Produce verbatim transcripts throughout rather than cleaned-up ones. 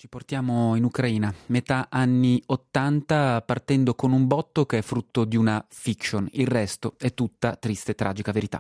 Ci portiamo in Ucraina, metà anni ottanta, partendo con un botto che è frutto di una fiction. Il resto è tutta triste e tragica verità.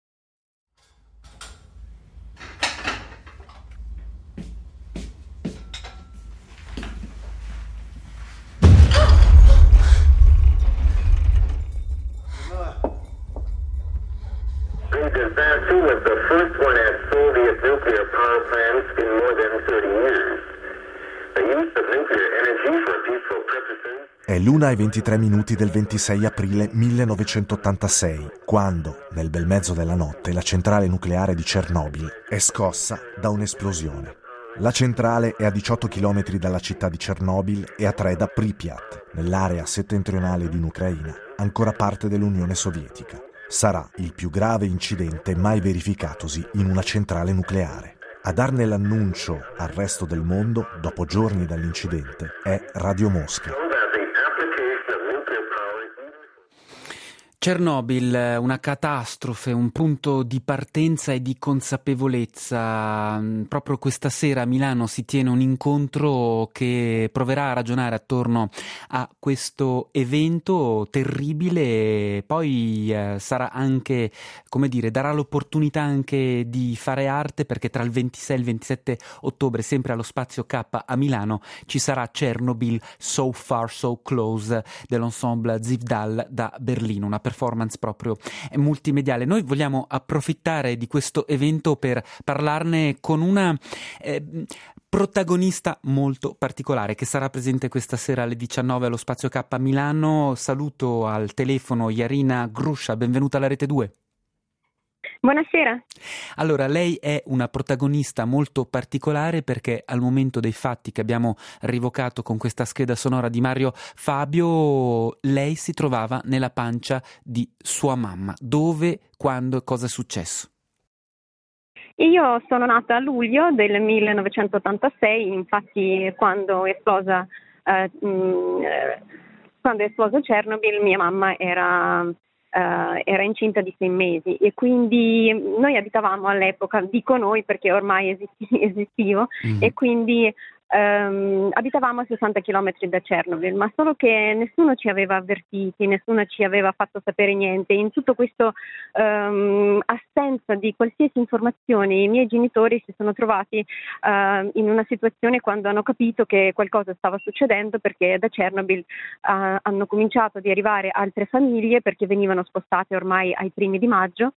Disaster was the first one at Soviet nuclear power plants in more than thirty years. The use of nuclear energy for peaceful purposes. È l'una e ventitré minuti del ventisei aprile millenovecentottantasei, quando, nel bel mezzo della notte, la centrale nucleare di Chernobyl è scossa da un'esplosione. La centrale è a diciotto chilometri dalla città di Chernobyl e a tre da Pripyat, nell'area settentrionale di Ucraina, ancora parte dell'Unione Sovietica. Sarà il più grave incidente mai verificatosi in una centrale nucleare. A darne l'annuncio al resto del mondo, dopo giorni dall'incidente, è Radio Mosca. Chernobyl, una catastrofe, un punto di partenza e di consapevolezza. Proprio questa sera a Milano si tiene un incontro che proverà a ragionare attorno a questo evento terribile, poi eh, sarà anche, come dire, darà l'opportunità anche di fare arte, perché tra il ventisei e il ventisette ottobre, sempre allo Spazio K a Milano, ci sarà Chernobyl So Far So Close dell'ensemble Zivdal da Berlino, una performance proprio multimediale. Noi vogliamo approfittare di questo evento per parlarne con una eh, protagonista molto particolare che sarà presente questa sera alle diciannove allo Spazio K a Milano. Saluto al telefono Jarina Grusha, benvenuta alla Rete due. Buonasera. Allora, lei è una protagonista molto particolare perché al momento dei fatti che abbiamo rivocato con questa scheda sonora di Mario Fabio, lei si trovava nella pancia di sua mamma. Dove, quando e cosa è successo? Io sono nata a luglio del millenovecentottantasei, infatti quando è esplosa eh, mh, quando è esploso Chernobyl mia mamma era Uh, era incinta di sei mesi e quindi noi abitavamo all'epoca, dico noi perché ormai esisti, esistivo, mm. e quindi um, abitavamo a sessanta chilometri da Chernobyl, ma solo che nessuno ci aveva avvertiti, nessuno ci aveva fatto sapere niente. In tutto questo um, assenza di qualsiasi informazione, i miei genitori si sono trovati uh, in una situazione quando hanno capito che qualcosa stava succedendo, perché da Chernobyl uh, hanno cominciato ad arrivare altre famiglie perché venivano spostate ormai ai primi di maggio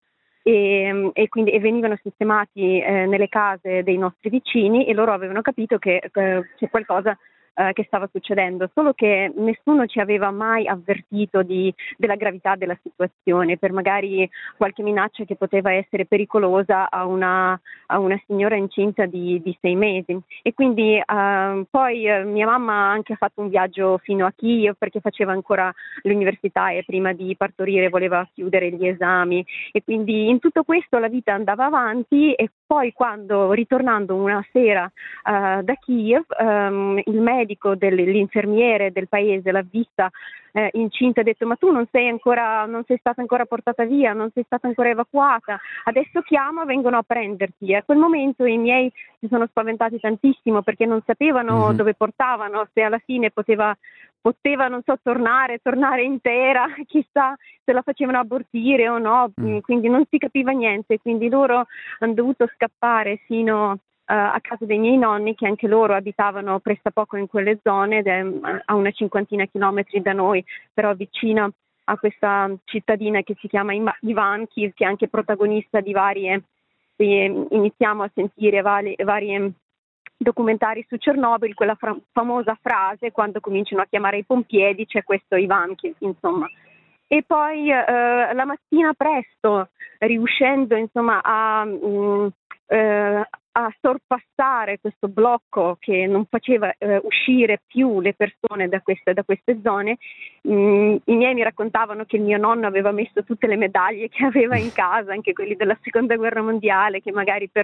e, e quindi e venivano sistemati eh, nelle case dei nostri vicini e loro avevano capito che eh, c'è qualcosa eh, che stava succedendo, solo che nessuno ci aveva mai avvertito di, della gravità della situazione, per magari qualche minaccia che poteva essere pericolosa a una, a una signora incinta di, di sei mesi. E quindi eh, poi eh, mia mamma anche ha fatto un viaggio fino a Kiev perché faceva ancora l'università e prima di partorire voleva chiudere gli esami, e quindi in tutto questo la vita andava avanti. E poi quando, ritornando una sera uh, da Kiev, um, il medico, del, l'infermiere del paese l'ha vista eh, incinta e ha detto: ma tu non sei ancora, non sei stata ancora portata via, non sei stata ancora evacuata, adesso chiama, vengono a prenderti. E a quel momento i miei si sono spaventati tantissimo perché non sapevano mm-hmm. dove portavano, se alla fine poteva poteva, non so, tornare, tornare intera, chissà se la facevano abortire o no, mm. quindi non si capiva niente, quindi loro hanno dovuto scappare fino uh, a casa dei miei nonni, che anche loro abitavano pressappoco in quelle zone, de, a una cinquantina di chilometri da noi, però vicino a questa cittadina che si chiama Ivankiv, che è anche protagonista di varie, e iniziamo a sentire varie, varie documentari su Chernobyl, quella fra- famosa frase quando cominciano a chiamare i pompieri, c'è questo Ivankiv, insomma. E poi eh, la mattina presto, riuscendo insomma a, mh, eh, a sorpassare questo blocco che non faceva eh, uscire più le persone da queste, da queste zone, mh, i miei mi raccontavano che il mio nonno aveva messo tutte le medaglie che aveva in casa, anche quelli della seconda guerra mondiale, che magari per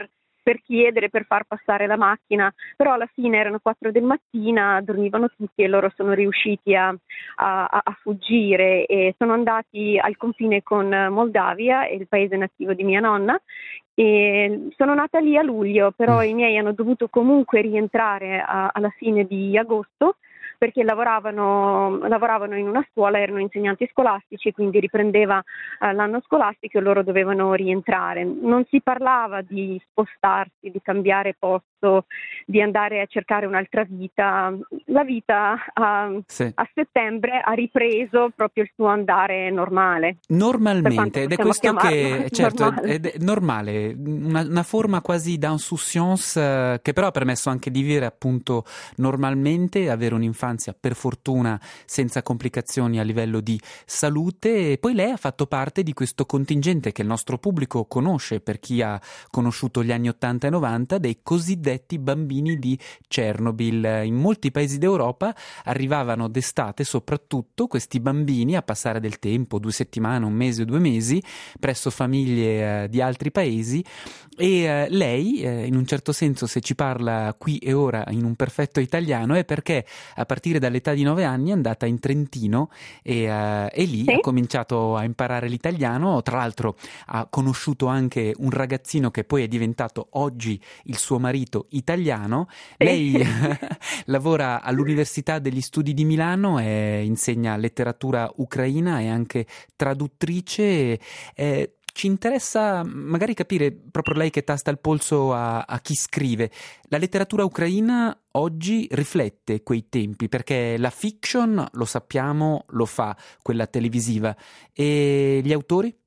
per chiedere, per far passare la macchina, però alla fine erano quattro del mattina, dormivano tutti e loro sono riusciti a, a, a fuggire e sono andati al confine con Moldavia, il paese nativo di mia nonna. E sono nata lì a luglio, però mm. i miei hanno dovuto comunque rientrare a, alla fine di agosto perché lavoravano, lavoravano in una scuola, erano insegnanti scolastici, quindi riprendeva eh, l'anno scolastico e loro dovevano rientrare. Non si parlava di spostarsi, di cambiare posto, di andare a cercare un'altra vita. La vita a, sì. a settembre ha ripreso proprio il suo andare normale. Normalmente, ed è questo che, certo, normale. Ed è normale, una, una forma quasi d'insouciance eh, che però ha permesso anche di vivere appunto normalmente, avere un'infanzia per fortuna senza complicazioni a livello di salute, e poi lei ha fatto parte di questo contingente che il nostro pubblico conosce, per chi ha conosciuto gli anni ottanta e novanta, dei cosiddetti bambini di Chernobyl. In molti paesi d'Europa arrivavano d'estate soprattutto questi bambini a passare del tempo, due settimane, un mese o due mesi, presso famiglie eh, di altri paesi, e eh, lei eh, in un certo senso, se ci parla qui e ora in un perfetto italiano, è perché a partire dall'età di nove anni è andata in Trentino e, uh, e lì sì? ha cominciato a imparare l'italiano. Tra l'altro ha conosciuto anche un ragazzino che poi è diventato oggi il suo marito italiano. Sì. Lei lavora all'Università degli Studi di Milano e insegna letteratura ucraina, è anche traduttrice. Eh, Ci interessa magari capire, proprio lei che tasta il polso a, a chi scrive, la letteratura ucraina oggi riflette quei tempi, perché la fiction, lo sappiamo, lo fa quella televisiva, e gli autori?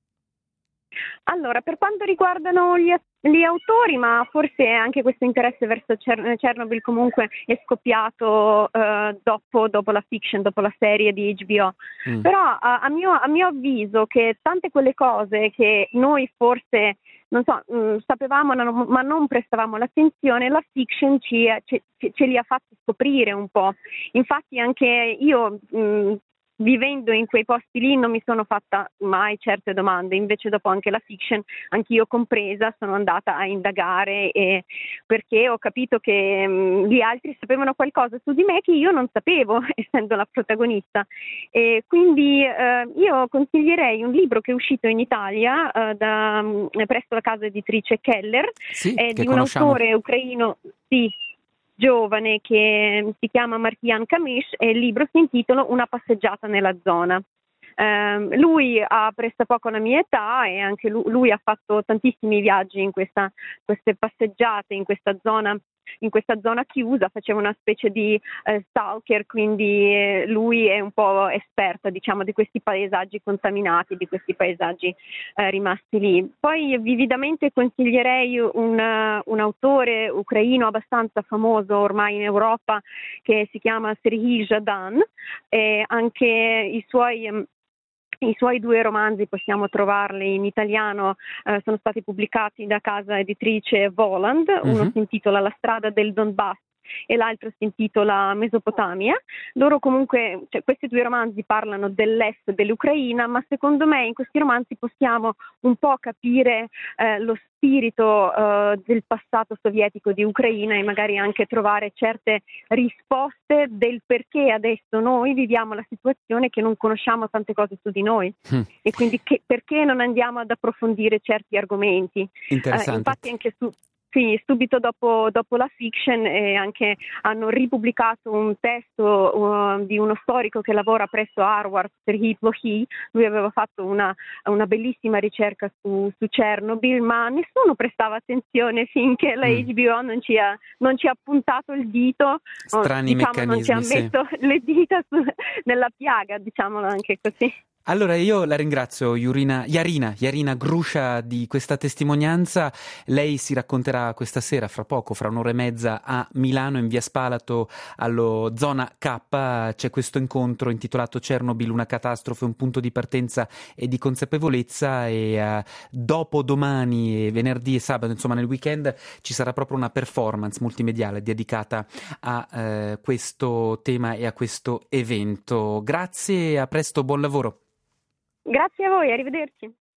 Allora, per quanto riguardano gli, gli autori, ma forse anche questo interesse verso Cer- Chernobyl comunque è scoppiato uh, dopo, dopo la fiction, dopo la serie di H B O. Mm. Però uh, a, mio, a mio avviso che tante quelle cose che noi forse, non so, mh, sapevamo no, ma non prestavamo l'attenzione, la fiction ci, ce, ce li ha fatti scoprire un po'. Infatti anche io... Mh, vivendo in quei posti lì non mi sono fatta mai certe domande, invece dopo anche la fiction, anch'io compresa, sono andata a indagare, e perché ho capito che mh, gli altri sapevano qualcosa su di me che io non sapevo, essendo la protagonista. E quindi eh, io consiglierei un libro che è uscito in Italia eh, da, mh, presso la casa editrice Keller, sì, è di un conosciamo. autore ucraino, sì, giovane, che si chiama Martian Kamish, e il libro si intitola Una passeggiata nella zona. Um, lui ha pressappoco la mia età e anche lui, lui ha fatto tantissimi viaggi in questa, queste passeggiate in questa zona in questa zona chiusa, faceva una specie di eh, stalker, quindi eh, lui è un po' esperta, diciamo, di questi paesaggi contaminati, di questi paesaggi eh, rimasti lì. Poi vividamente consiglierei un, un autore ucraino abbastanza famoso ormai in Europa che si chiama Serhij Zhadan, e anche i suoi I suoi due romanzi possiamo trovarli in italiano, eh, sono stati pubblicati da casa editrice Voland, uno uh-huh. si intitola La strada del Donbass e l'altro si intitola Mesopotamia. Loro comunque, cioè, questi due romanzi parlano dell'est dell'Ucraina, ma secondo me in questi romanzi possiamo un po' capire eh, lo spirito eh, del passato sovietico di Ucraina e magari anche trovare certe risposte del perché adesso noi viviamo la situazione che non conosciamo tante cose su di noi mm. e quindi che, perché non andiamo ad approfondire certi argomenti. Interessante. Eh, infatti anche su Sì, subito dopo, dopo la fiction eh, anche hanno ripubblicato un testo uh, di uno storico che lavora presso Harvard, Serhii Plokhii. Lui aveva fatto una, una bellissima ricerca su, su Chernobyl, ma nessuno prestava attenzione finché la mm. H B O non ci ha, non ci ha puntato il dito, strani o, diciamo, non ci ha messo sì. le dita su, nella piaga, diciamolo anche così. Allora io la ringrazio Jurina, Jarina, Jarina Grusha di questa testimonianza. Lei si racconterà questa sera, fra poco, fra un'ora e mezza, a Milano in via Spalato allo Zona K. C'è questo incontro intitolato Chernobyl, una catastrofe, un punto di partenza e di consapevolezza, e uh, dopo domani, e venerdì e sabato, insomma nel weekend, ci sarà proprio una performance multimediale dedicata a uh, questo tema e a questo evento. Grazie, a presto, buon lavoro. Grazie a voi, arrivederci.